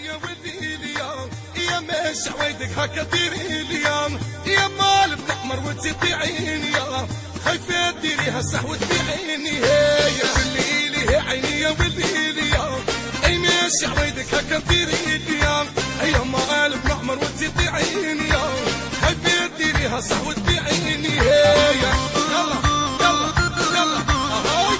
يا وليلي يا ماشي عويدك هكا ديري لي يا مال بنحمر وتزيدي عيني خايفة ديريها سحوة بعيني يا وليلي عيني يا وليلي اي ماشي عويدك هكا ديري لي يا مال بنحمر وتزيدي عيني خايفة ديريها سحوة بعيني يلا يلا يلا اهاي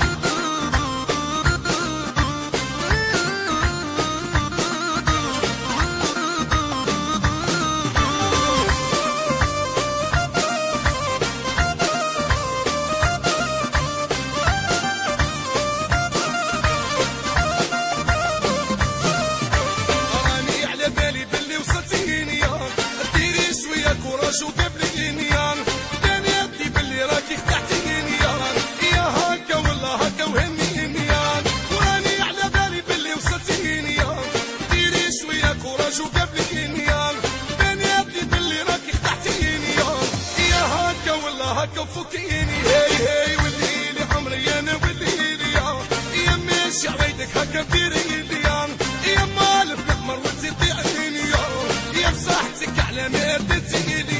شو قبليني بين يدي باللي راكي فتحتيني يا هكا والله هكا وهميني وراني على بالي باللي وصلتيني ديري شوية كوراج وقبليني بين يدي باللي راكي فتحتيني يا هكا والله هكا وفكيني هي وليلي عمري انا وليلي يا ماشي عويدك هكا ديري لي يا مال بنحمر وتزيدي عيني يا بصحتك على ما تزيدي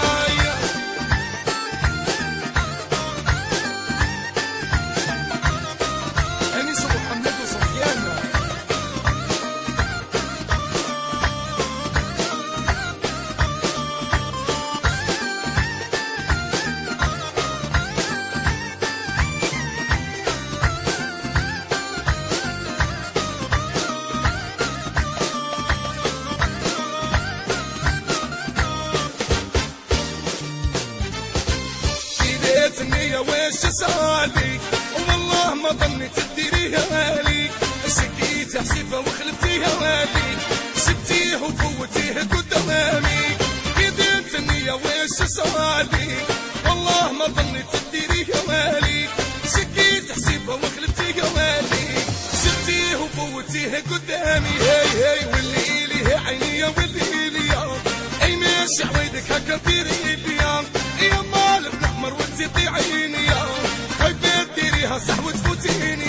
النية وش سالي والله ما ظنيت تديريها لي سكيت حسيفة وخلفتيها لي سبتيه وفوتيه قدامي بديت النية وش سالي والله ما ظنيت تديريها لي سكيت حسيفة وخلفتيها لي سبتيه وفوتيه قدامي هي والليلي عيني يا وليلي اي ماشي عويدك هكا ديري لي يا مال بنحمر وتزيدي عيني خايفة ديريها سحوة تفوتيني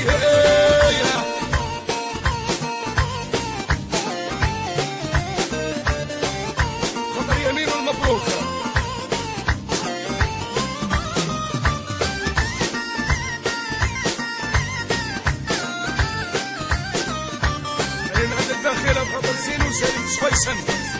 خطر يمين والمبروك من عند الداخلة بخطر زين وشريك شويسن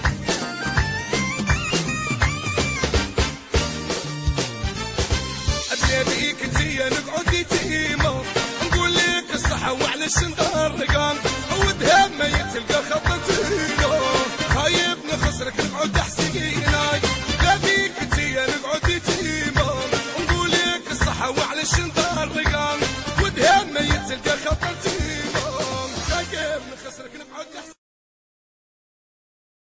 بيك انتيا نقعد يتيمة نقول لك الصحة وعلش ندرقان ودها ما يتلقى خطتينا خايب نخسرك نقعد حسيناي لا بيك انتيا نقعد يتيمة نقول لك الصحة وعلش ندرقان ودها ما يتلقى خطتينا